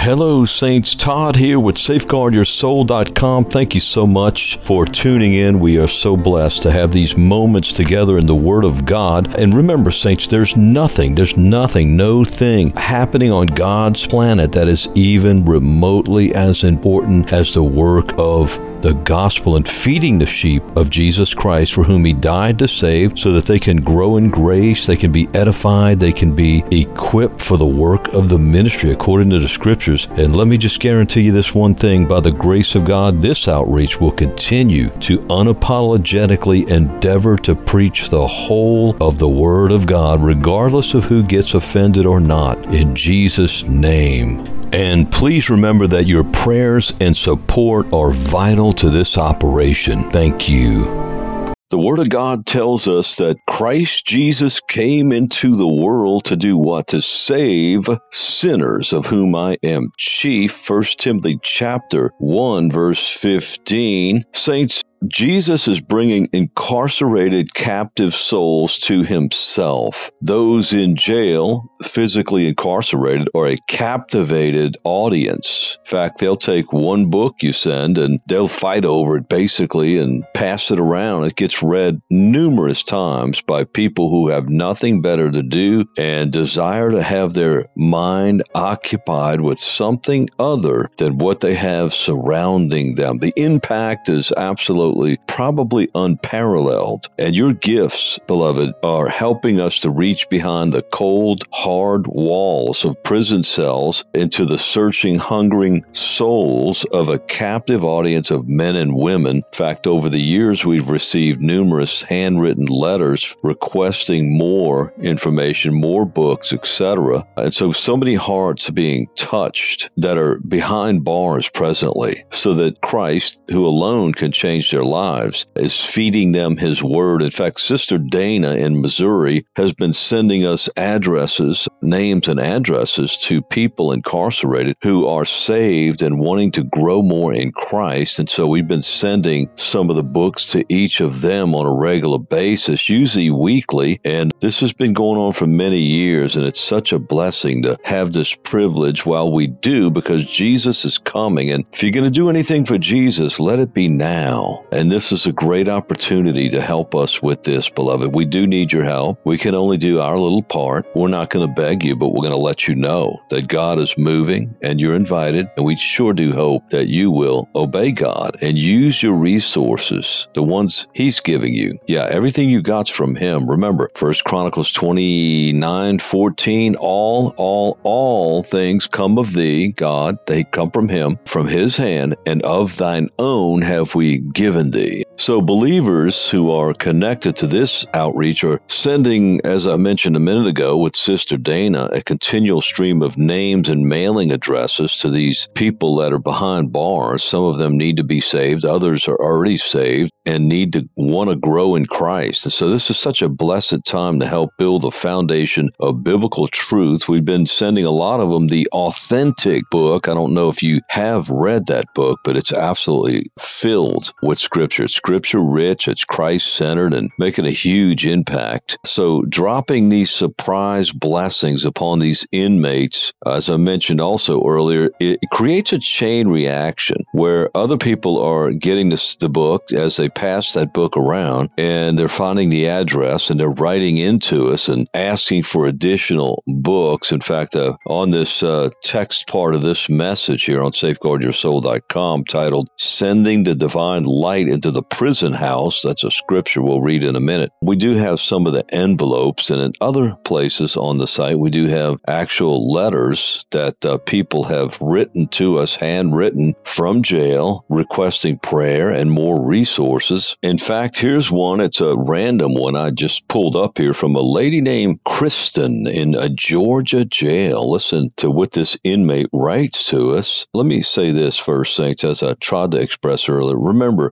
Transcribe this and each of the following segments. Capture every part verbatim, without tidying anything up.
Hello, Saints. Todd here with Safeguard Your Soul dot com. Thank you so much for tuning in. We are so blessed to have these moments together in the Word of God. And remember, Saints, there's nothing, there's nothing, no thing happening on God's planet that is even remotely as important as the work of the gospel and feeding the sheep of Jesus Christ, for whom He died to save, so that they can grow in grace, they can be edified, they can be equipped for the work of the ministry according to the Scriptures. And let me just guarantee you this one thing: by the grace of God, this outreach will continue to unapologetically endeavor to preach the whole of the Word of God, regardless of who gets offended or not, in Jesus' name. And please remember that your prayers and support are vital to this operation. Thank you. The Word of God tells us that Christ Jesus came into the world to do what? To save sinners, of whom I am chief. First Timothy chapter one, verse fifteen. Saints, Jesus is bringing incarcerated captive souls to Himself. Those in jail, physically incarcerated, are a captivated audience. In fact, they'll take one book you send and they'll fight over it basically and pass it around. It gets read numerous times by people who have nothing better to do and desire to have their mind occupied with something other than what they have surrounding them. The impact is absolutely probably unparalleled. And your gifts, beloved, are helping us to reach behind the cold, hard walls of prison cells into the searching, hungering souls of a captive audience of men and women. In fact, over the years, we've received numerous handwritten letters requesting more information, more books, et cetera. And so, so many hearts are being touched that are behind bars presently, so that Christ, who alone can change their lives, is feeding them His Word. In fact, Sister Dana in Missouri has been sending us addresses, names and addresses to people incarcerated who are saved and wanting to grow more in Christ. And so we've been sending some of the books to each of them on a regular basis, usually weekly. And this has been going on for many years. And it's such a blessing to have this privilege while we do, because Jesus is coming. And if you're going to do anything for Jesus, let it be now. And this is a great opportunity to help us with this, beloved. We do need your help. We can only do our little part. We're not going to beg you, but we're going to let you know that God is moving and you're invited. And we sure do hope that you will obey God and use your resources, the ones He's giving you. Yeah, everything you got's from Him. Remember, First Chronicles twenty-nine fourteen, all, all, all things come of Thee, God. They come from Him, from His hand, and of Thine own have we given Thee. So believers who are connected to this outreach are sending, as I mentioned a minute ago with Sister Dana, a continual stream of names and mailing addresses to these people that are behind bars. Some of them need to be saved. Others are already saved and need to want to grow in Christ. And so this is such a blessed time to help build the foundation of biblical truth. We've been sending a lot of them the authentic book. I don't know if you have read that book, but it's absolutely filled with Scripture. It's Scripture rich, it's Christ-centered, and making a huge impact. So dropping these surprise blessings upon these inmates, as I mentioned also earlier, it creates a chain reaction where other people are getting this, the book as they pass that book around, and they're finding the address, and they're writing into us and asking for additional books. In fact, uh, on this uh, text part of this message here on Safeguard Your Soul dot com, titled Sending the Divine Light into the Prison House, that's a scripture we'll read in a minute. We do have some of the envelopes, and in other places on the site, we do have actual letters that uh, people have written to us, handwritten from jail, requesting prayer and more resources. In fact, here's one. It's a random one I just pulled up here from a lady named Kristen in a Georgia jail. Listen to what this inmate writes to us. Let me say this first, Saints, as I tried to express earlier. Remember,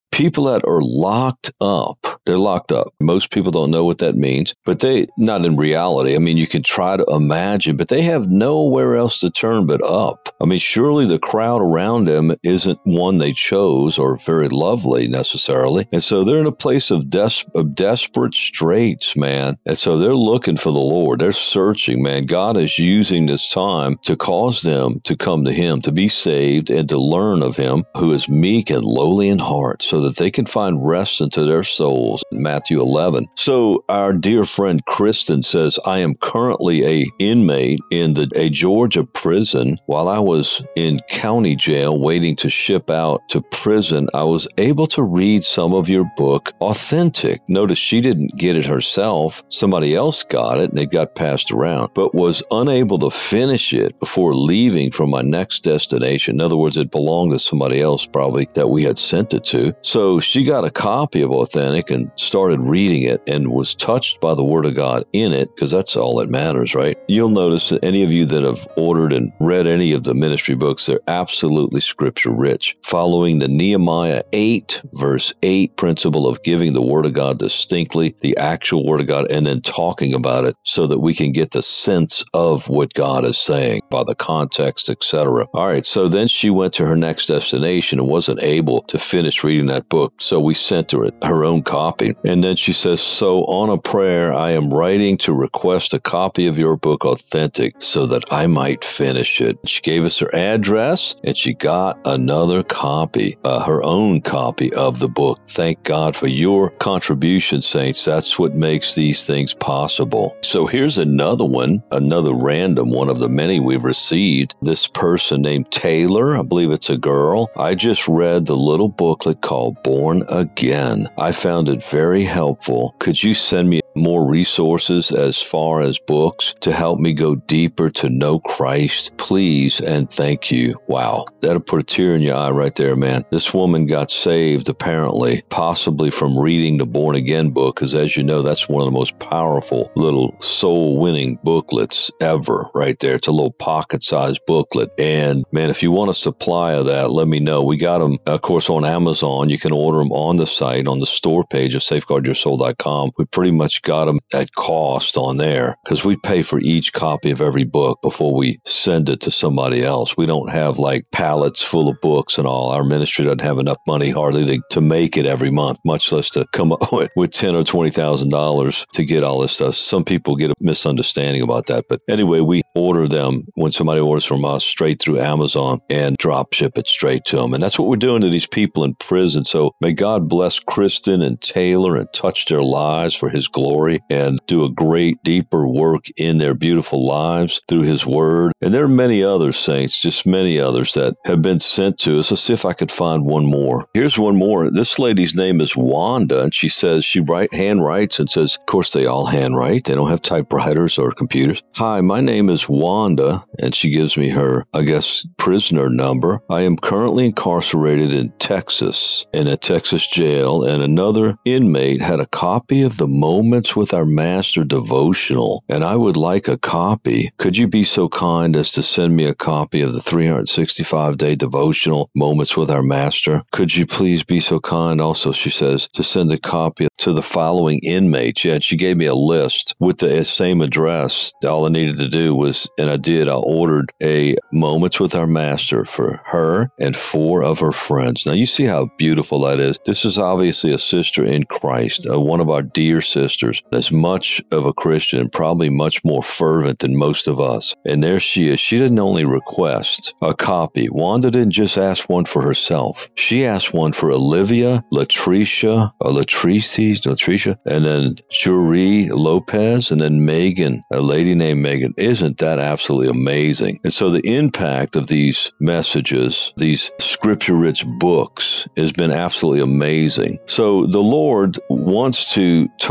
people that are locked up. They're locked up. Most people don't know what that means, but they, not in reality. I mean, you can try to imagine, but they have nowhere else to turn but up. I mean, surely the crowd around them isn't one they chose or very lovely necessarily. And so they're in a place of, des- of desperate straits, man. And so they're looking for the Lord. They're searching, man. God is using this time to cause them to come to Him, to be saved and to learn of Him, who is meek and lowly in heart, so that they can find rest into their souls. Matthew eleven. So our dear friend Kristen says, I am currently a inmate in the a Georgia prison. While I was in county jail waiting to ship out to prison, I was able to read some of your book, Authentic. Notice she didn't get it herself. Somebody else got it and it got passed around, but was unable to finish it before leaving for my next destination. In other words, it belonged to somebody else probably that we had sent it to. So she got a copy of Authentic and started reading it and was touched by the Word of God in it, because that's all that matters, right? You'll notice that any of you that have ordered and read any of the ministry books, they're absolutely scripture rich, following the Nehemiah eight verse eight principle of giving the Word of God distinctly, the actual Word of God, and then talking about it so that we can get the sense of what God is saying by the context, et cetera. All right, so then she went to her next destination and wasn't able to finish reading that book, so we sent her her own copy. And then she says, so on a prayer, I am writing to request a copy of your book, Authentic, so that I might finish it. She gave us her address, and she got another copy, uh, her own copy of the book. Thank God for your contribution, saints. That's what makes these things possible. So here's another one, another random one of the many we've received. This person named Taylor, I believe it's a girl. I just read the little booklet called Born Again. I found it very helpful. Could you send me more resources as far as books to help me go deeper to know Christ, please, and thank you. Wow, that'll put a tear in your eye right there, man. This woman got saved, apparently, possibly from reading the Born Again book, because as you know, that's one of the most powerful little soul-winning booklets ever, right there. It's a little pocket-sized booklet, and man, if you want a supply of that, let me know. We got them, of course, on Amazon. You can order them on the site, on the store page of safeguard your soul dot com. We pretty much got them at cost on there, because we pay for each copy of every book before we send it to somebody else. We don't have like pallets full of books and all. Our ministry doesn't have enough money hardly to, to make it every month, much less to come up with ten or twenty thousand dollars to get all this stuff. Some people get a misunderstanding about that, but anyway, we order them when somebody orders from us straight through Amazon and drop ship it straight to them, and that's what we're doing to these people in prison. So may God bless Kristen and Taylor and touch their lives for His glory, and do a great deeper work in their beautiful lives through His Word. And there are many others, saints, just many others that have been sent to us. Let's see if I could find one more. Here's one more. This lady's name is Wanda, and she says she write hand writes and says, of course they all handwrite. They don't have typewriters or computers. Hi, my name is Wanda, and she gives me her, I guess, prisoner number. I am currently incarcerated in Texas, in a Texas jail, and another inmate had a copy of the Moments with Our Master devotional, and I would like a copy. Could you be so kind as to send me a copy of the three hundred sixty-five day devotional, Moments with Our Master? Could you please be so kind also, she says, to send a copy to the following inmates? Yeah, and she gave me a list with the same address. All I needed to do was, and I did, I ordered a Moments with Our Master for her and four of her friends. Now, you see how beautiful that is. This is obviously a sister in Christ, uh, one of our dear sisters, as much of a Christian, probably much more fervent than most of us. And there she is. She didn't only request a copy. Wanda didn't just ask one for herself. She asked one for Olivia, Latricia, or Latrice, Latricia, and then Jury Lopez, and then Megan, a lady named Megan. Isn't that absolutely amazing? And so the impact of these messages, these scripture-rich books, has been absolutely amazing. So the Lord wants to touch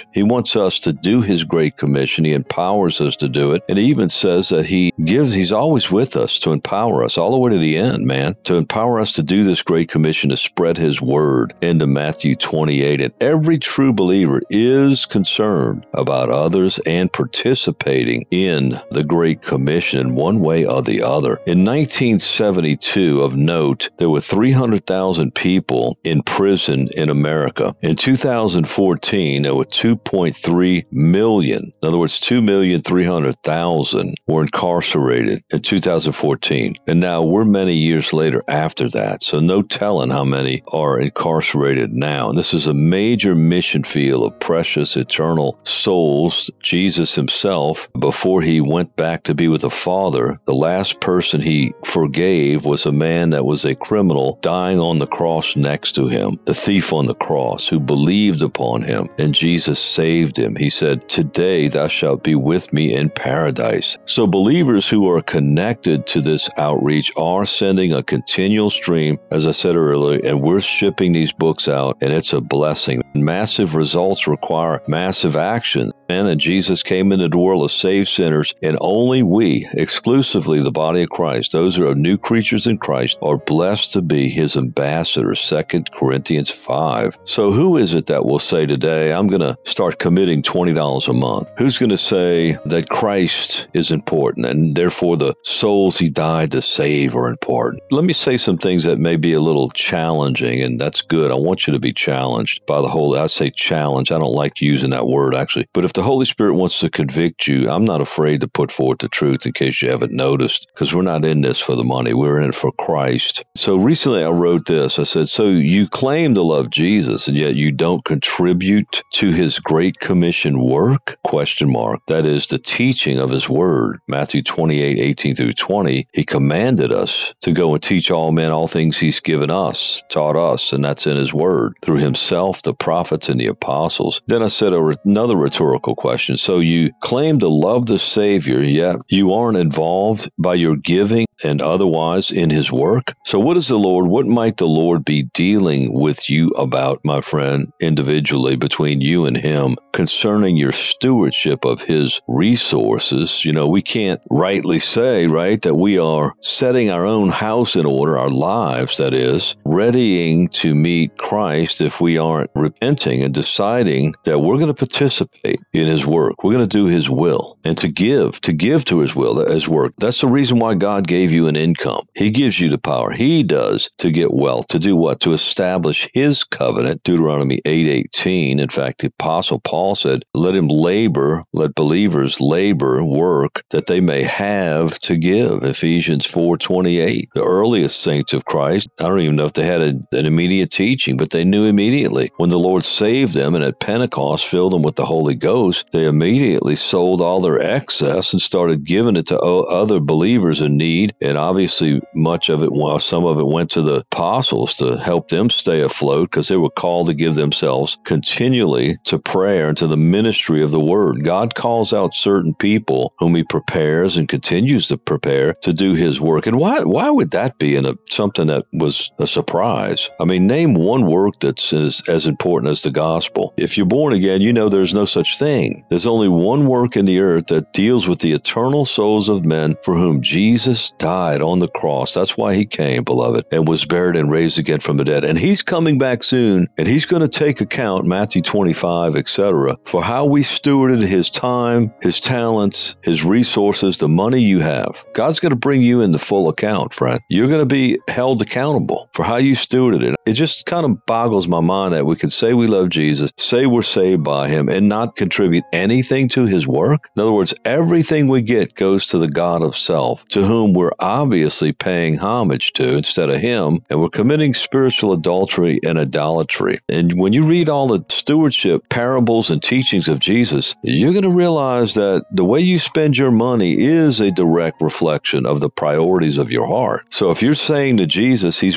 He wants us to do his Great Commission. He empowers us to do it. And he even says that he gives, he's always with us to empower us all the way to the end, man, to empower us to do this Great Commission, to spread his word into Matthew twenty-eight. And every true believer is concerned about others and participating in the Great Commission in one way or the other. In nineteen seventy-two, of note, there were three hundred thousand people in prison in America. In two thousand fourteen, there were two point three million. In other words, two million three hundred thousand were incarcerated in two thousand fourteen. And now we're many years later after that. So no telling how many are incarcerated now. And this is a major mission field of precious eternal souls. Jesus himself, before he went back to be with the Father, the last person he forgave was a man that was a criminal dying on the cross next to him, the thief on the cross who believed upon him, and Jesus saved him. He said, "Today thou shalt be with me in paradise." So believers who are connected to this outreach are sending a continual stream, as I said earlier, and we're shipping these books out, and it's a blessing. Massive results require massive action. And Jesus came into the world to save sinners, and only we, exclusively the body of Christ, those who are new creatures in Christ, are blessed to be his ambassadors, Second Corinthians five. So who is it that will say today, I'm going to start committing twenty dollars a month? Who's going to say that Christ is important, and therefore the souls he died to save are important? Let me say some things that may be a little challenging, and that's good. I want you to be challenged by the Holy. I say challenge. I don't like using that word, actually. But if the Holy Spirit wants to convict you, I'm not afraid to put forth the truth in case you haven't noticed, because we're not in this for the money. We're in it for Christ. So recently I wrote this. I said, so you claim to love Jesus, and yet you don't contribute to his Great Commission work? Question mark. That is the teaching of his word. Matthew twenty-eight, eighteen through twenty, he commanded us to go and teach all men all things he's given us, taught us, and that's in his word, through himself, the prophets, and the apostles. Then I said a, another rhetorical question. So you claim to love the Savior, yet you aren't involved by your giving and otherwise in his work? So what is the Lord, what might the Lord be dealing with you about, my friend, individually between you and him concerning your stewardship of his resources? You know, we can't rightly say, right, that we are setting our own house in order, our lives, that is, readying to meet Christ if we aren't repenting and deciding that we're going to participate in his work. We're going to do his will and to give, to give to his will, his work. That's the reason why God gave you an income. He gives you the power. He does to get wealth. To do what? To establish his covenant. Deuteronomy eight eighteen. In fact, the Apostle Paul said, let him labor, let believers labor, work, that they may have to give. Ephesians four twenty-eight. The earliest saints of Christ, I don't even know if they had a, an immediate teaching, but they knew immediately. When the Lord saved them and at Pentecost filled them with the Holy Ghost, they immediately sold all their excess and started giving it to other believers in need. And obviously, much of it, well, some of it went to the apostles to help them stay afloat, because they were called to give themselves continually to prayer and to the ministry of the word. God calls out certain people whom he prepares and continues to prepare to do his work. And why why would that be in a something that was a surprise? I mean, name one work that's as, as important as the gospel. If you're born again, you know there's no such thing. There's only one work in the earth that deals with the eternal souls of men for whom Jesus died on the cross. That's why he came, beloved, and was buried and raised again from the dead. And he's coming back soon, and he's going to take account, Matthew twenty-five, et cetera, for how we stewarded his time, his talents, his resources, the money you have. God's going to bring you into full account, friend. You're going to be held accountable for how you stewarded it. It just kind of boggles my mind that we can say we love Jesus, say we're saved by him, and not contribute anything to his work. In other words, everything we get goes to the God of self, to whom we're obviously paying homage to instead of him, and we're committing spiritual adultery and idolatry. And when you read all the stewardship parables and teachings of Jesus, you're going to realize that the way you spend your money is a direct reflection of the priorities of your heart. So if you're saying to Jesus he's worth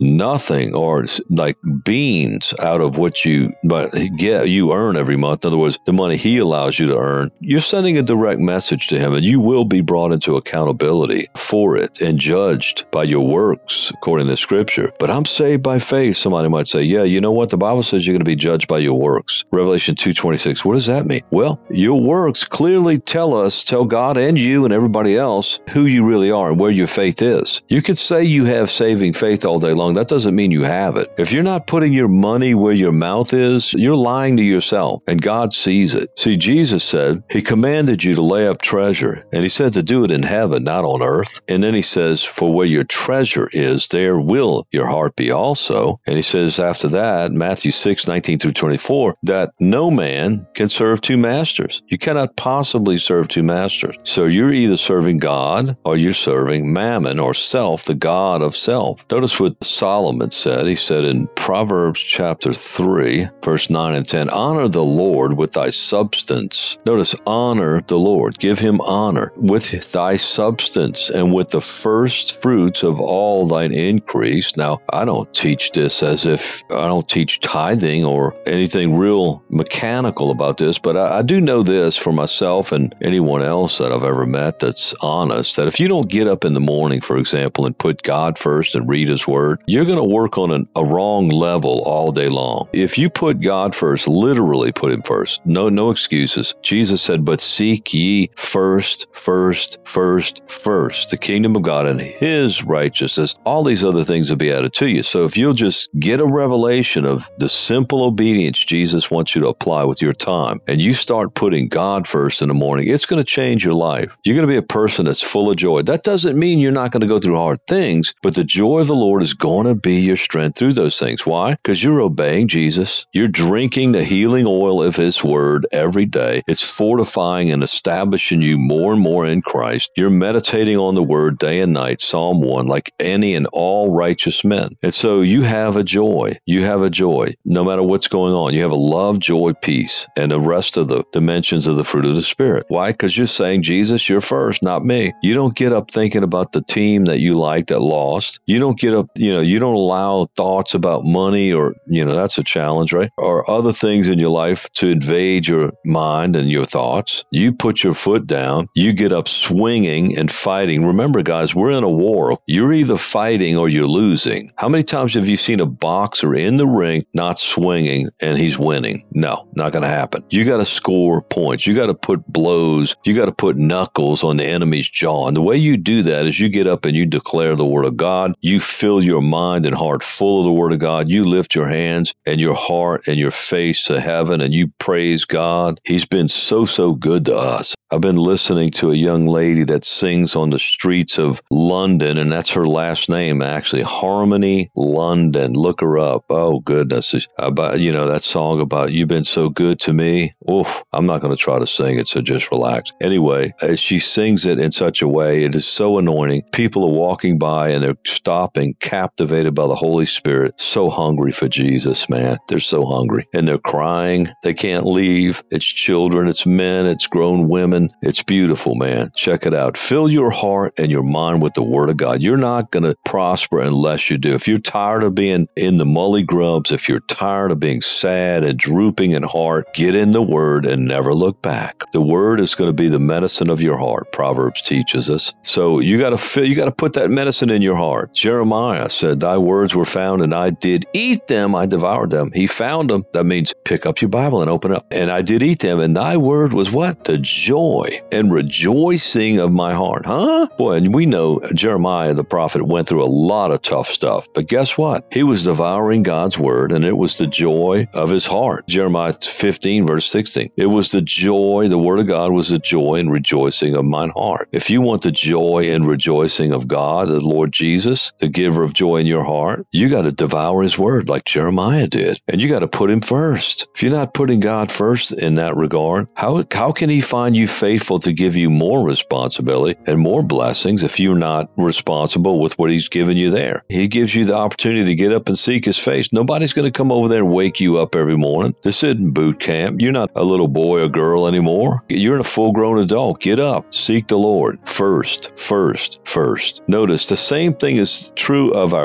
nothing or like beans out of what you but get you earn every month. In other words, the money he allows you to earn, you're sending a direct message to him, and you will be brought into accountability for it and judged by your works according to Scripture. But I'm saved by faith. Somebody might say, yeah, you know what? The Bible says you're going to be judged by your works. Revelation two twenty-six. What does that mean? Well, your works clearly tell us, tell God and you and everybody else who you really are and where your faith is. You could say you have saving faith all day long. That doesn't mean you have it. If you're not putting your money where your mouth is, you're lying to yourself, and God sees it. See, Jesus said he commanded you to lay up treasure, and he said to do it in heaven, not on earth. And then he says, for where your treasure is, there will your heart be also. And he says after that, Matthew six nineteen through twenty-four, that no man can serve two masters. You cannot possibly serve two masters. So you're either serving God or you're serving mammon or self, the god of self. Notice what Solomon said. He said in Proverbs chapter three, verse nine and ten, honor the Lord with thy substance. Notice, honor the Lord. Give him honor with thy substance and with the first fruits of all thine increase. Now, I don't teach this as if I don't teach tithing or anything real mechanical about this, but I, I do know this for myself and anyone else that I've ever met that's honest, that if you don't get up in the morning, for example, and put God first and read his word, you're going to work on an, a wrong level all day long. If you put God first, literally put him first, no, no excuses. Jesus said, but seek ye first, first, first, first, the kingdom of God and his righteousness. All these other things will be added to you. So if you'll just get a revelation of the simple obedience Jesus wants you to apply with your time, and you start putting God first in the morning, it's going to change your life. You're going to be a person that's full of joy. That doesn't mean you're not going to go through hard things, but the joy of the Lord is going to be your strength through those things. Why? Because you're obeying Jesus. You're drinking the healing oil of his word every day. It's fortifying and establishing you more and more in Christ. You're meditating on the word day and night, Psalm one, like any and all righteous men. And so you have a joy. You have a joy no matter what's going on. You have a love, joy, peace, and the rest of the dimensions of the fruit of the Spirit. Why? Because you're saying, Jesus, you're first, not me. You don't get up thinking about the team that you like that lost. You don't get up, you know, you don't allow thoughts about money or, you know, that's a challenge, right? Or other things in your life to invade your mind and your thoughts. You put your foot down. You get up swinging and fighting. Remember, guys, we're in a war. You're either fighting or you're losing. How many times have you seen a boxer in the ring not swinging and he's winning? No, not going to happen. You got to score points. You got to put blows. You got to put knuckles on the enemy's jaw. And the way you do that is you get up and you declare the word of God. You fill your mind and heart full of the word of God. You lift your hands and your heart and your face to heaven and you praise God. He's been so, so good to us. I've been listening to a young lady that sings on the streets of London, and that's her last name, actually, Harmony London. Look her up. Oh, goodness. About, you know, that song about you've been so good to me. Oof, I'm not going to try to sing it, so just relax. Anyway, as she sings it in such a way, it is so anointing. People are walking by and they're stopping, captivated by the Holy Spirit, so hungry for Jesus, man. They're so hungry. And they're crying. They can't leave. It's children, it's men, it's grown women. It's beautiful, man. Check it out. Fill your heart and your mind with the Word of God. You're not going to prosper unless you do. If you're tired of being in the mully grubs, if you're tired of being sad and drooping in heart, get in the Word and never look back. The Word is going to be the medicine of your heart, Proverbs teaches us. So you got to fill, you got to put that medicine in your heart. Jeremiah said, thy words were found and I did eat them. I devoured them. He found them. That means pick up your Bible and open it up. And I did eat them. And thy word was what? The joy and rejoicing of my heart. Huh? Boy, and we know Jeremiah the prophet went through a lot of tough stuff. But guess what? He was devouring God's word, and it was the joy of his heart. Jeremiah fifteen, verse sixteen. It was the joy, the word of God was the joy and rejoicing of mine heart. If you want the joy and rejoicing of God, the Lord Jesus, the giver of joy in your heart, you got to devour his word like Jeremiah did. And you got to put him first. If you're not putting God first in that regard, how, how can he find you faithful to give you more responsibility and more blessings if you're not responsible with what he's given you there? He gives you the opportunity to get up and seek his face. Nobody's going to come over there and wake you up every morning. This isn't boot camp. You're not a little boy or girl anymore. You're a full-grown adult. Get up. Seek the Lord first, first, first. Notice the same thing is true of our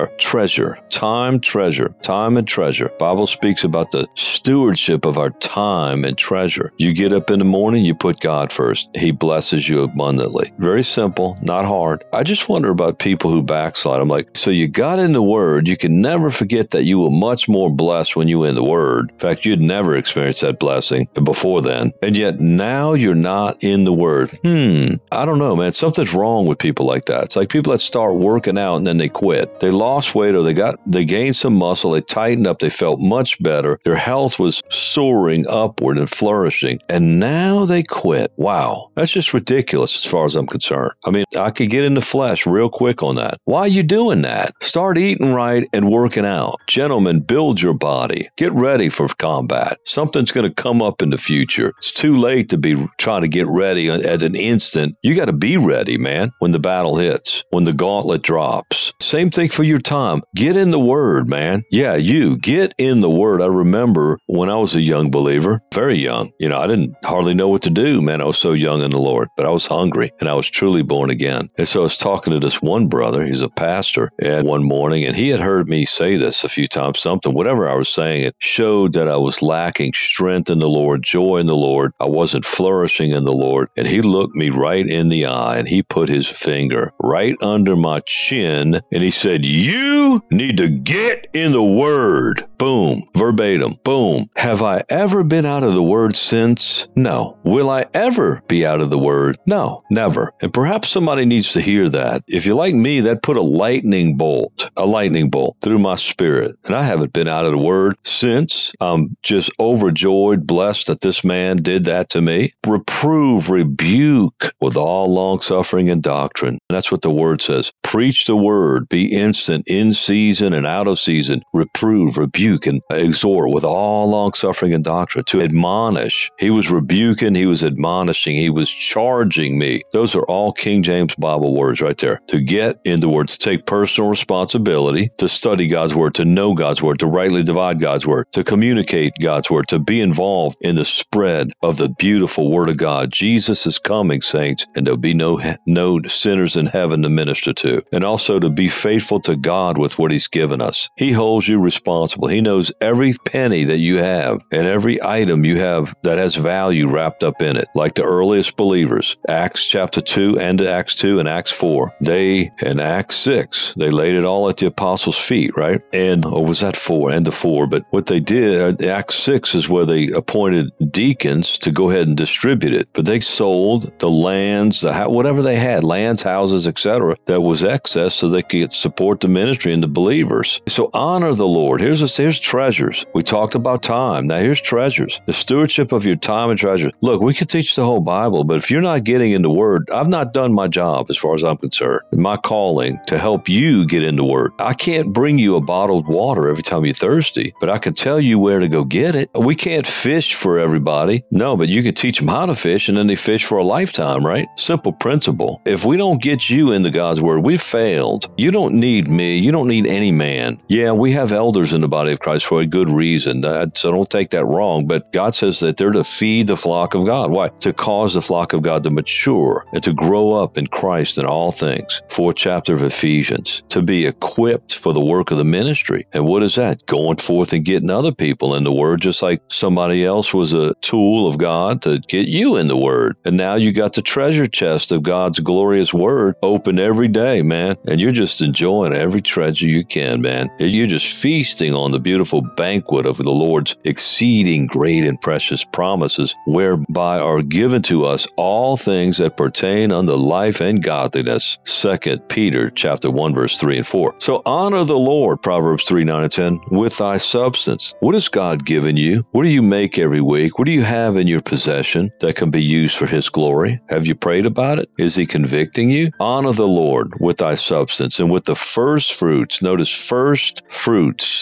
treasure, time, treasure, time and treasure. Bible speaks about the stewardship of our time and treasure. You get up in the morning, you put God first. He blesses you abundantly. Very simple, not hard. I just wonder about people who backslide. I'm like, so you got in the Word. You can never forget that you were much more blessed when you were in the Word. In fact, you'd never experienced that blessing before then. And yet now you're not in the Word. Hmm, I don't know, man. Something's wrong with people like that. It's like people that start working out and then they quit. They lost weight or they got they gained some muscle, they tightened up, they felt much better. Their health was soaring upward and flourishing. And now they quit. Wow. That's just ridiculous as far as I'm concerned. I mean, I could get in the flesh real quick on that. Why are you doing that? Start eating right and working out. Gentlemen, build your body. Get ready for combat. Something's going to come up in the future. It's too late to be trying to get ready at an instant. You got to be ready, man, when the battle hits, when the gauntlet drops. Same thing for your time. Get in the Word, man. Yeah, you get in the Word. I remember when I was a young believer, very young, you know, I didn't hardly know what to do, man. I was so young in the Lord, but I was hungry and I was truly born again. And so I was talking to this one brother, he's a pastor, and one morning, and he had heard me say this a few times, something, whatever I was saying, it showed that I was lacking strength in the Lord, joy in the Lord. I wasn't flourishing in the Lord. And he looked me right in the eye and he put his finger right under my chin and he said, you need to get in the Word. Boom. Verbatim. Boom. Have I ever been out of the Word since? No. Will I ever be out of the Word? No, never. And perhaps somebody needs to hear that. If you're like me, that put a lightning bolt, a lightning bolt through my spirit. And I haven't been out of the Word since. I'm just overjoyed, blessed that this man did that to me. Reprove, rebuke with all long suffering and doctrine. And that's what the Word says. Preach the Word. Be instant, in season and out of season. Reprove, rebuke, and exhort with all long suffering and doctrine. To admonish. He was rebuking, he was admonishing, he was charging me. Those are all King James Bible words right there. To get in the Word, to take personal responsibility, to study God's Word, to know God's Word, to rightly divide God's Word, to communicate God's Word, to be involved in the spread of the beautiful Word of God. Jesus is coming, saints, and there'll be no, no sinners in heaven to minister to. And also to be faithful to God with what He's given us. He holds you responsible. He knows every penny that you have and every item you have that has value wrapped up in it. Like the earliest believers, Acts chapter two and Acts two and Acts four. They, in Acts six, they laid it all at the apostles' feet, right? And, or was that four? And the four. But what they did, Acts six is where they appointed deacons to go ahead and distribute it. But they sold the lands, the, whatever they had, lands, houses, et cetera, that was excess so they could support the ministry and the believers. So honor the Lord. Here's, a, here's treasures. We talked about time. Now here's treasures. The stewardship of your time and treasure. Look, we could teach the whole Bible, but if you're not getting in the Word, I've not done my job as far as I'm concerned. My calling to help you get in the Word. I can't bring you a bottled water every time you're thirsty, but I can tell you where to go get it. We can't fish for everybody. No, but you can teach them how to fish and then they fish for a lifetime, right? Simple principle. If we don't get you into God's Word, we've failed. You don't need me. You don't need any man. Yeah, we have elders in the body of Christ for a good reason, so don't take that wrong, but God says that they're to feed the flock of God. Why? To cause the flock of God to mature and to grow up in Christ in all things. Fourth chapter of Ephesians. To be equipped for the work of the ministry. And what is that? Going forth and getting other people in the Word, just like somebody else was a tool of God to get you in the Word. And now you got the treasure chest of God's glorious Word open every day, man. And you're just enjoying every treasure you can, man. You're just feasting on the beautiful banquet of the Lord's exceeding great and precious promises, whereby are given to us all things that pertain unto life and godliness. Second Peter chapter one, verse three and four. So honor the Lord, Proverbs three, nine and ten, with thy substance. What has God given you? What do you make every week? What do you have in your possession that can be used for His glory? Have you prayed about it? Is He convicting you? Honor the Lord with thy substance and with the first fruits. Notice first fruits. The first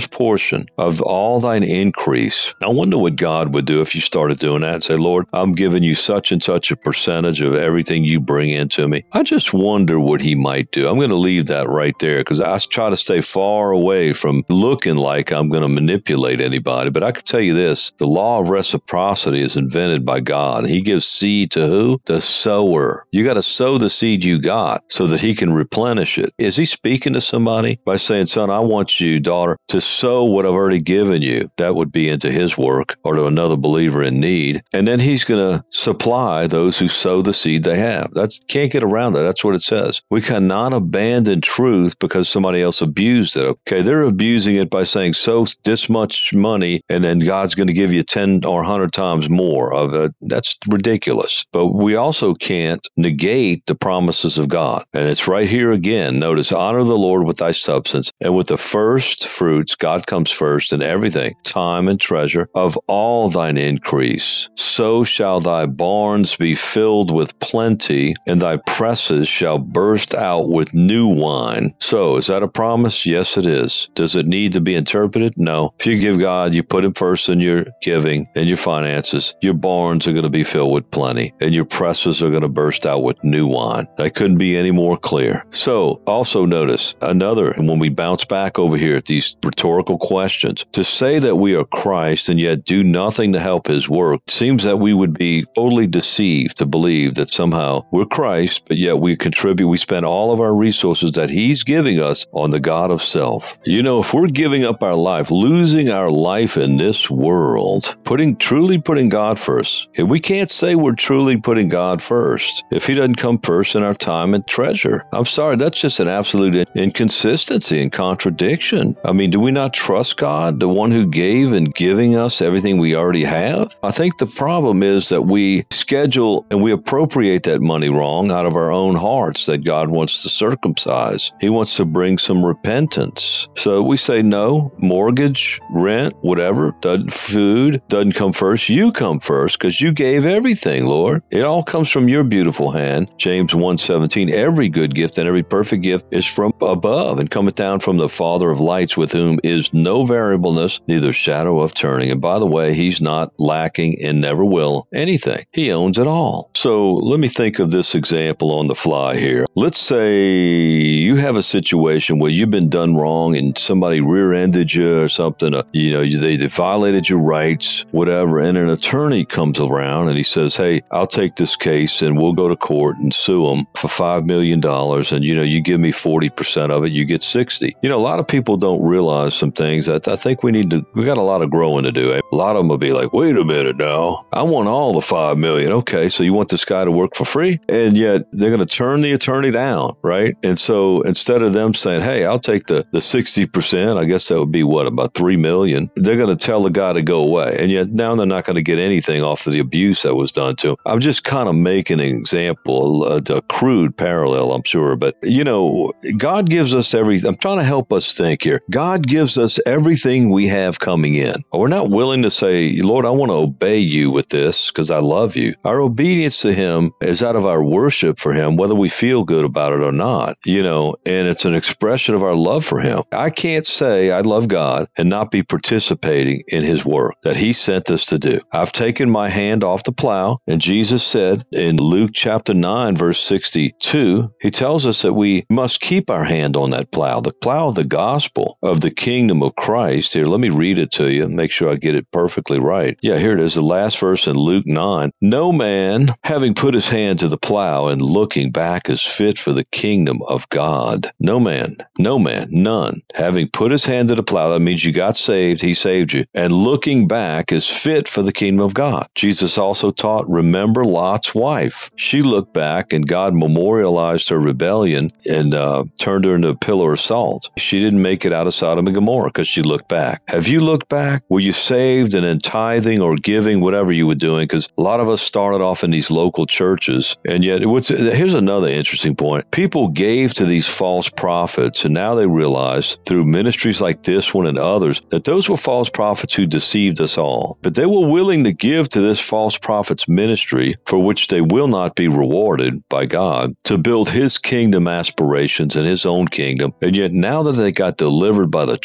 first portion of all thine increase. I wonder what God would do if you started doing that and say, Lord, I'm giving you such and such a percentage of everything you bring into me. I just wonder what he might do. I'm going to leave that right there because I try to stay far away from looking like I'm going to manipulate anybody. But I can tell you this, the law of reciprocity is invented by God. He gives seed to who? The sower. You got to sow the seed you got so that he can replenish it. Is he speaking to somebody by saying, son, I want you, daughter, to sow what I've already given you? That would be into his work or to another believer in need. And then he's going to supply those who sow the seed they have. That's can't get around that. That's what it says. We cannot abandon truth because somebody else abused it. Okay, they're abusing it by saying, sow this much money and then God's going to give you ten or one hundred times more of it. That's ridiculous. But we also can't negate the promises of God. And it's right here again. Notice, honor the Lord with thy substance and with the first fruits. God comes first in everything, time and treasure of all thine increase. So shall thy barns be filled with plenty, and thy presses shall burst out with new wine. So, is that a promise? Yes, it is. Does it need to be interpreted? No. If you give God, you put him first in your giving and your finances, your barns are going to be filled with plenty, and your presses are going to burst out with new wine. That couldn't be any more clear. So, also notice another, and when we bounce back over here at these rhetorical questions, to say that we are Christ and yet do nothing to help his work, seems that we would be totally deceived to believe that somehow we're Christ, but yet we contribute, we spend all of our resources that he's giving us on the God of self. You know, if we're giving up our life, losing our life in this world, putting truly putting God first, and we can't say we're truly putting God first if he doesn't come first in our time and treasure. I'm sorry, that's just an absolute inconsistency and contradiction. I mean, do we not trust God, the one who gave and giving us everything we already have? I think the problem is that we schedule and we appropriate that money wrong out of our own hearts that God wants to circumcise. He wants to bring some repentance. So we say, no, mortgage, rent, whatever, doesn't, food doesn't come first. You come first because you gave everything, Lord. It all comes from your beautiful hand. James one seventeen, every good gift and every perfect gift is from above and cometh down from the Father of lights, with whom is no variableness, neither shadow of turning. And by the way, he's not lacking and never will anything. He owns it all. So let me think of this example on the fly here. Let's say you have a situation where you've been done wrong and somebody rear-ended you or something. Uh, you know, they, they violated your rights, whatever, and an attorney comes around and he says, hey, I'll take this case and we'll go to court and sue them for five million dollars, and, you know, you give me forty percent of it, you get sixty. You know, a lot of people don't realize some things. I, I think we need to, we got a lot of growing to do. Eh? A lot of them will be like, wait a minute now, I want all the five million dollars. Okay, so you want this guy to work for free? And yet they're going to turn the attorney down, right? And so instead of them saying, hey, I'll take the, the sixty percent, I guess that would be what, about three million dollars, they're going to tell the guy to go away. And yet now they're not going to get anything off of the abuse that was done to them. I'm just kind of making an example, a, a crude parallel, I'm sure. But, you know, God gives us everything. I'm trying to help us think here. God gives us everything we have coming in. We're not willing to say, Lord, I want to obey you with this because I love you. Our obedience to him is out of our worship for him, whether we feel good about it or not, you know, and it's an expression of our love for him. I can't say I love God and not be participating in his work that he sent us to do. I've taken my hand off the plow, and Jesus said in Luke chapter nine, verse sixty-two, he tells us that we must keep our hand on that plow, the plow of the gospel of the kingdom of Christ. Here, let me read it to you and make sure I get it perfectly right. Yeah, here it is, the last verse in Luke nine. No man, having put his hand to the plow and looking back, is fit for the kingdom of God. No man, no man, none. Having put his hand to the plow, that means you got saved, he saved you, and looking back is fit for the kingdom of God. Jesus also taught, remember Lot's wife. She looked back and God memorialized her rebellion and uh, turned her into a pillar of salt. She didn't make it out of Sodom and Gomorrah because she looked back. Have you looked back? Were you saved and in tithing or giving, whatever you were doing? Because a lot of us started off in these local churches, and yet what's, here's another interesting point. People gave to these false prophets, and now they realize through ministries like this one and others that those were false prophets who deceived us all. But they were willing to give to this false prophet's ministry, for which they will not be rewarded by God, to build his kingdom aspirations and his own kingdom. And yet now that they got delivered by the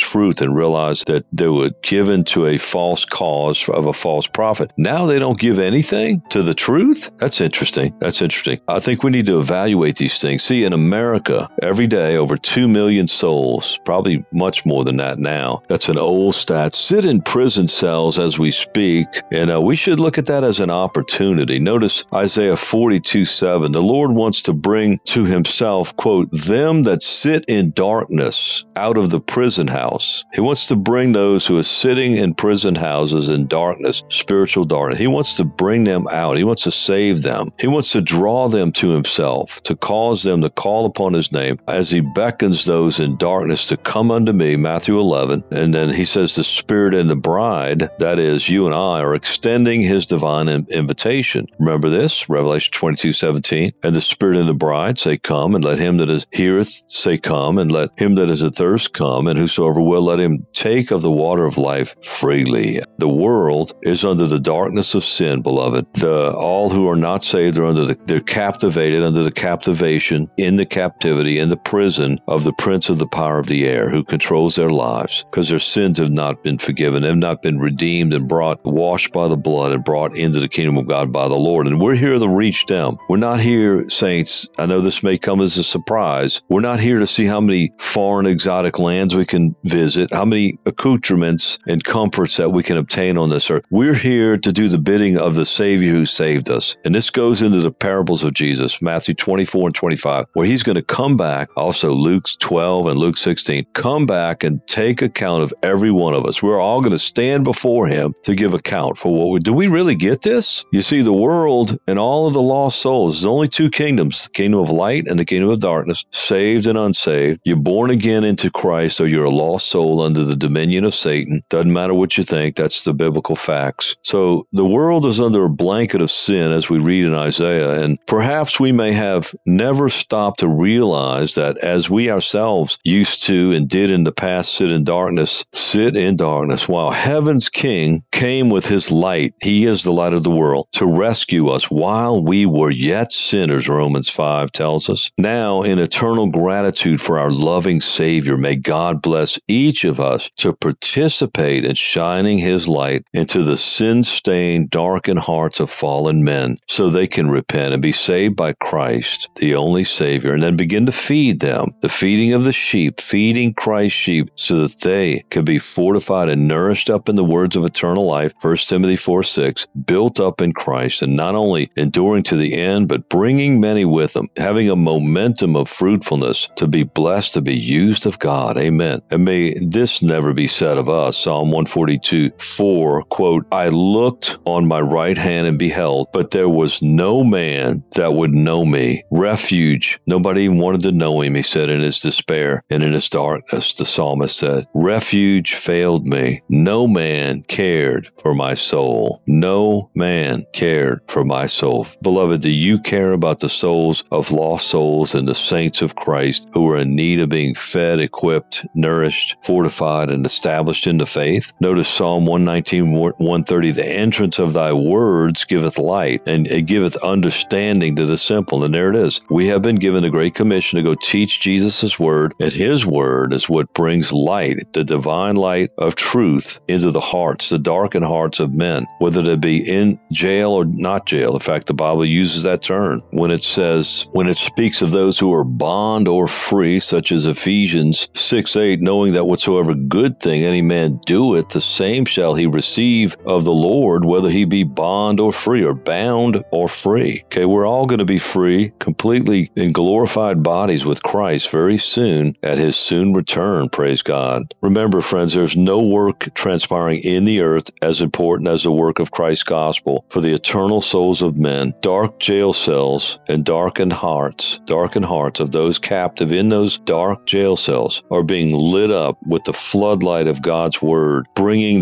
truth and realized that they were given to a false cause of a false prophet. Now they don't give anything to the truth? That's interesting. That's interesting. I think we need to evaluate these things. See, in America, every day, over two million souls, probably much more than that now. That's an old stat. Sit in prison cells as we speak, and uh, we should look at that as an opportunity. Notice Isaiah forty-two seven. The Lord wants to bring to himself, quote, them that sit in darkness out of the prison house. He wants to bring those who are sitting in prison houses in darkness, spiritual darkness. He wants to bring them out. He wants to save them. He wants to draw them to himself, to cause them to call upon his name as he beckons those in darkness to come unto me, Matthew eleven. And then he says the Spirit and the bride, that is, you and I, are extending his divine invitation. Remember this, Revelation twenty-two seventeen. And the Spirit and the bride say, come, and let him that is heareth say, come, and let him that is athirst come, and whosoever will, let him take of the water of life freely. The world is under the darkness of sin, beloved. The all who are not saved are under the, they're captivated under the captivation, in the captivity, in the prison of the prince of the power of the air, who controls their lives, because their sins have not been forgiven, have not been redeemed and brought, washed by the blood and brought into the kingdom of God by the Lord. And we're here to reach them. We're not here, saints, I know this may come as a surprise, we're not here to see how many foreign exotic lands we can visit, how many accoutrements and comforts that we can obtain on this earth. We're here to do the bidding of the Savior who saved us. And this goes into the parables of Jesus, Matthew twenty-four and twenty-five, where he's going to come back, also Luke twelve and Luke sixteen, come back and take account of every one of us. We're all going to stand before him to give account for what we do. We really get this? You see, the world and all of the lost souls, there's only two kingdoms, the kingdom of light and the kingdom of darkness, saved and unsaved. You're born again into Christ, or you're a lost soul under the dominion of Satan. Doesn't matter what you think, that's the biblical facts. So the world is under a blanket of sin, as we read in Isaiah, and perhaps we may have never stopped to realize that as we ourselves used to and did in the past sit in darkness, sit in darkness, while heaven's King came with his light. He is the light of the world to rescue us while we were yet sinners, Romans five tells us. Now, in eternal gratitude for our loving Savior, may God bless each of us to participate in shining his light into the sin-stained, darkened hearts of fallen men, so they can repent and be saved by Christ, the only Savior, and then begin to feed them, the feeding of the sheep, feeding Christ's sheep, so that they can be fortified and nourished up in the words of eternal life, First Timothy four six, built up in Christ, and not only enduring to the end, but bringing many with them, having a momentum of fruitfulness to be blessed, to be used of God. Amen. And may this never be said of us. Psalm one forty-two four, quote, I looked on my right hand and beheld, but there was no man that would know me. Refuge. Nobody even wanted to know him, he said, in his despair and in his darkness. The psalmist said, refuge failed me. No man cared for my soul. No man cared for my soul. Beloved, do you care about the souls of lost souls and the saints of Christ who are in need of being fed, equipped, nourished, fortified, and established in the faith? Notice Psalm one nineteen, one thirty, the entrance of thy words giveth light, and it giveth understanding to the simple. And there it is. We have been given a great commission to go teach Jesus' word, and his word is what brings light, the divine light of truth, into the hearts, the darkened hearts of men, whether they be in jail or not jail. In fact, the Bible uses that term when it says, when it speaks of those who are bond or free, such as Ephesians six eight, knowing that whatsoever good thing any man doeth, the same shall he receive of the Lord, whether he be bond or free, or bound or free. Okay, we're all going to be free, completely in glorified bodies with Christ very soon at his soon return, praise God. Remember, friends, there's no work transpiring in the earth as important as the work of Christ's gospel for the eternal souls of men. Dark jail cells and darkened hearts, darkened hearts of those captive in those dark jail cells are being lit up with the floodlight of God's word, bringing the light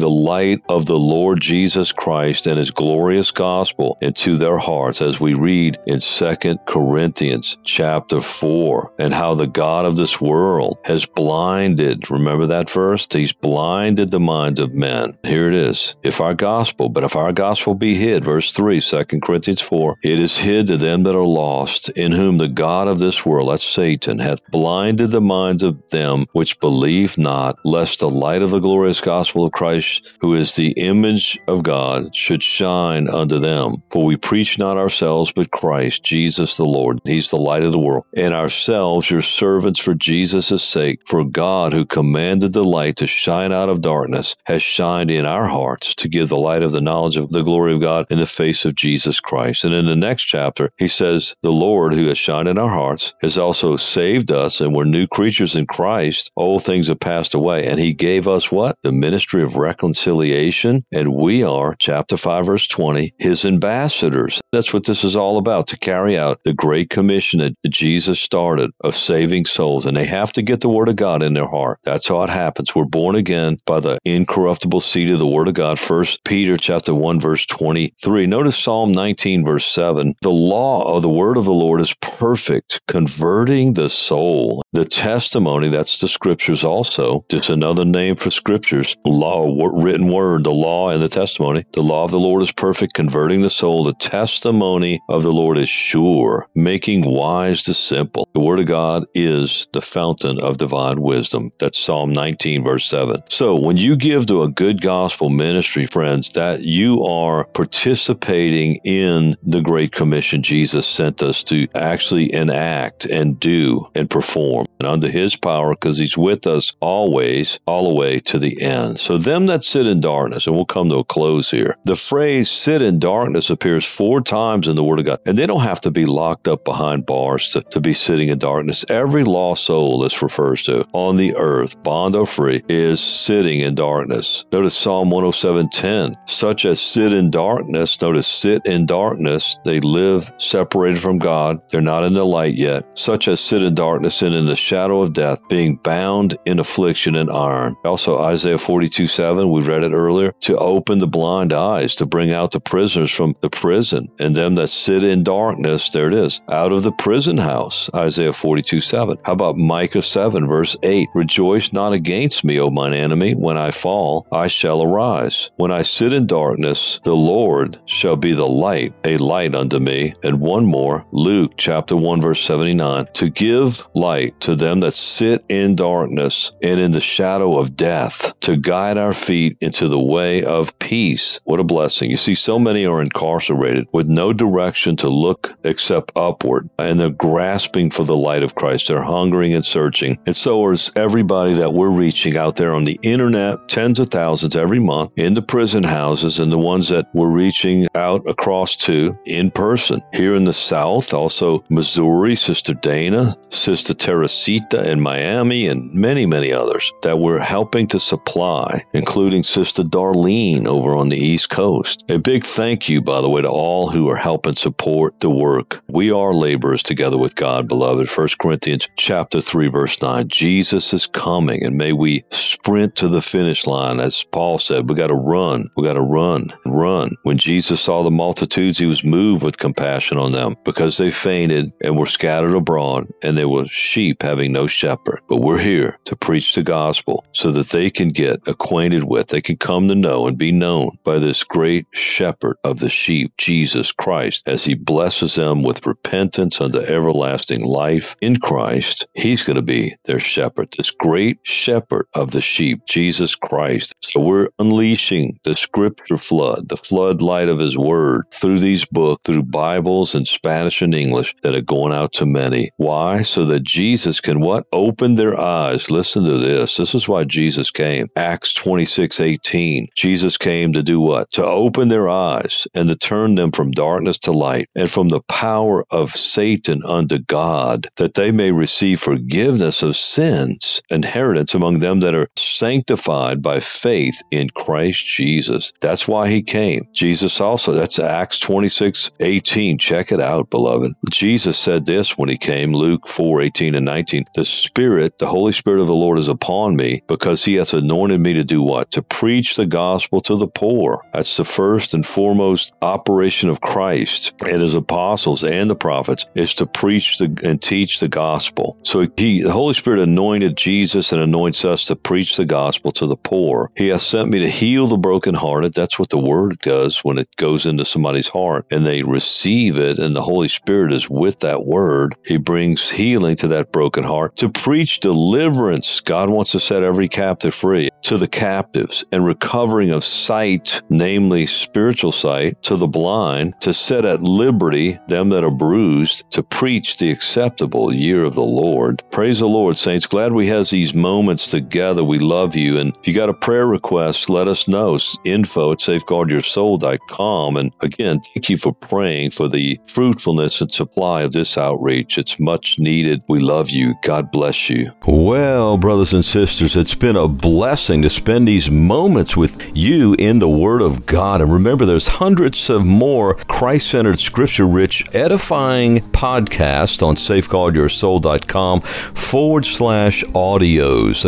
light of the Lord Jesus Christ and his glorious gospel into their hearts, as we read in Second Corinthians chapter four, and how the God of this world has blinded, remember that verse? He's blinded the minds of men. Here it is. If our gospel, but if our gospel be hid, verse three, Second Corinthians four, it is hid to them that are lost, in whom the God of this world, that's Satan, hath blinded the minds of them which believe not, lest the light of the glorious gospel of Christ, who is the image of God, should shine unto them. For we preach not ourselves, but Christ, Jesus the Lord. He's the light of the world. And ourselves, your servants for Jesus' sake. For God, who commanded the light to shine out of darkness, has shined in our hearts to give the light of the knowledge of the glory of God in the face of Jesus Christ. And in the next chapter, he says, the Lord, who has shined in our hearts, has also saved us, and we're new creatures in Christ. Old things have passed away. And he gave us what? The ministry of reconciliation. And we are, chapter five, verse twenty, his ambassadors. That's what this is all about, to carry out the great commission that Jesus started of saving souls. And they have to get the word of God in their heart. That's how it happens. We're born again by the incorruptible seed of the word of God. First Peter chapter one, verse twenty-three. Notice Psalm nineteen, verse seven. The law of the word of the Lord is perfect, converting the soul. The testimony, that's the scriptures also. Just another name for scriptures. Law, written word, the law and the testimony. The law of the Lord is perfect, converting the soul. The testimony of the Lord is sure, making wise the simple. The word of God is the fountain of divine wisdom. That's Psalm nineteen, verse seven. So when you give to a good gospel ministry, friends, that you are participating in the great commission Jesus sent us to actually enact and do and perform. And under his power, because he's with us always, all the way to the end. So them that sit in darkness, and we'll come to a close here. The phrase sit in darkness appears four times in the word of God. And they don't have to be locked up behind bars to, to be sitting in darkness. Every lost soul this refers to on the earth, bond or free, is sitting in darkness. Notice Psalm one oh seven, ten. Such as sit in darkness, notice sit in darkness, they live separated from God. They're not in the light yet. Such as sit in darkness and in the shadow of death, being bound in affliction and iron. Also Isaiah forty-two, seven, we read it earlier, to open the blind eyes, to bring out the prisoners from the prison, and them that sit in darkness, there it is, out of the prison house, Isaiah forty-two, seven. How about Micah seven, verse eight? Rejoice not against me, O mine enemy. When I fall, I shall arise. When I sit in darkness, the Lord shall be the light, a light unto me. And one more, Luke chapter one, verse seventy-nine, to give light to them that sit in darkness and in the shadow of death, to guide our feet into the way of peace. What a blessing. You see, so many are incarcerated with no direction to look except upward, and they're grasping for the light of Christ. They're hungering and searching. And so is everybody that we're reaching out there on the internet, tens of thousands every month, in the prison houses, and the ones that we're reaching out across to in person. Here in the South, also Missouri, Sister Dana, Sister Teresita in Miami, and many, many others that we're helping to supply, including Sister Darlene over on the East Coast. A big thank you, by the way, to all who are helping support the work. We are laborers together with God, beloved. First Corinthians chapter three, verse nine. Jesus is coming, and may we sprint to the finish line. As Paul said, we got to run. We got to run, run. When Jesus saw the multitudes, he was moved with compassion on them because they fainted and were scattered abroad, and they were sheep having no shepherd. But we're here to preach the gospel so that they can get acquainted with, they can come to know and be known by this great shepherd of the sheep, Jesus Christ, as he blesses them with repentance unto everlasting life in Christ. He's going to be their shepherd, this great shepherd of the sheep, Jesus Christ. So we're unleashing the scripture flood, the floodlight of his word through these books, through Bibles in Spanish and English that are going out to many. Why? So that Jesus can what? Open their eyes. Listen to this. This is why Jesus came. Acts twenty-six, eighteen. Jesus came to do what? To open their eyes and to turn them from darkness to light and from the power of Satan unto God, that they may receive forgiveness of sins, inheritance among them that are sanctified by faith in Christ Jesus. That's why he came. Jesus also, that's Acts twenty-six, eighteen. Check it out, beloved. Jesus said this when he came, Luke four, eighteen and nineteen. The Spirit, the Holy Spirit of the Lord is upon me, because he hath anointed me to do what? To preach preach the gospel to the poor. That's the first and foremost operation of Christ and his apostles and the prophets, is to preach the, and teach the gospel. So he, the Holy Spirit anointed Jesus and anoints us to preach the gospel to the poor. He has sent me to heal the brokenhearted. That's what the word does when it goes into somebody's heart and they receive it, and the Holy Spirit is with that word. He brings healing to that broken heart. To preach deliverance. God wants to set every captive free. To the captives, and recovering of sight, namely spiritual sight, to the blind, to set at liberty them that are bruised, to preach the acceptable year of the Lord. Praise the Lord, saints. Glad we have these moments together. We love you. And if you got a prayer request, let us know. Info at safeguard your soul dot com. And again, thank you for praying for the fruitfulness and supply of this outreach. It's much needed. We love you. God bless you. Well, brothers and sisters, it's been a blessing to spend these moments with you in the Word of God. And remember, there's hundreds of more Christ-centered, scripture-rich, edifying podcasts on safeguard your soul dot com forward slash audios.